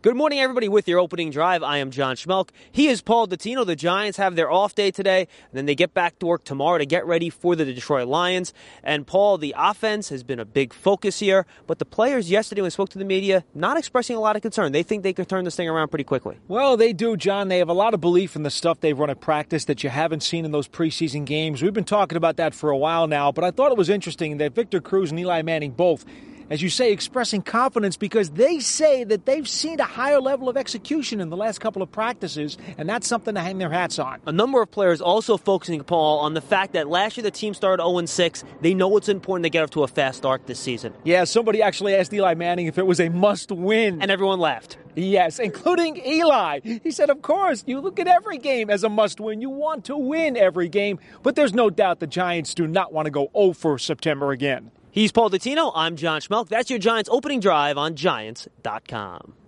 Good morning, everybody. With your opening drive, I am John Schmelk. He is Paul Dottino. The Giants have their off day today, and then they get back to work tomorrow to get ready for the Detroit Lions. And, Paul, the offense has been a big focus here, but the players yesterday when we spoke to the media, not expressing a lot of concern. They think they could turn this thing around pretty quickly. Well, they do, John. They have a lot of belief in the stuff they've run at practice that you haven't seen in those preseason games. We've been talking about that for a while now, but I thought it was interesting that Victor Cruz and Eli Manning both, as you say, expressing confidence because they say that they've seen a higher level of execution in the last couple of practices, and that's something to hang their hats on. A number of players also focusing, Paul, on the fact that last year the team started 0-6. They know it's important to get off to a fast start this season. Yeah, somebody actually asked Eli Manning if it was a must-win. And everyone laughed. Yes, including Eli. He said, of course, you look at every game as a must-win. You want to win every game, but there's no doubt the Giants do not want to go 0 for September again. He's Paul Dottino. I'm John Schmelk. That's your Giants opening drive on Giants.com.